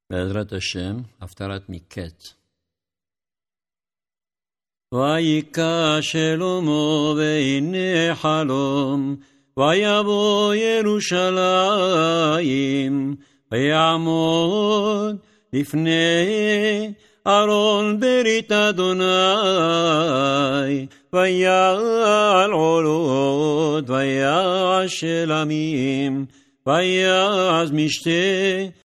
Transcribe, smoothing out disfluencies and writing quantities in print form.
בעזרת השם, הפטרת מקץ. ויקע שלמה והנה חלום, ויבוא ירושלים, ויעמוד לפני ארון ברית אדוני, ויעל עולות, ויעש שלמים, ויעש משתה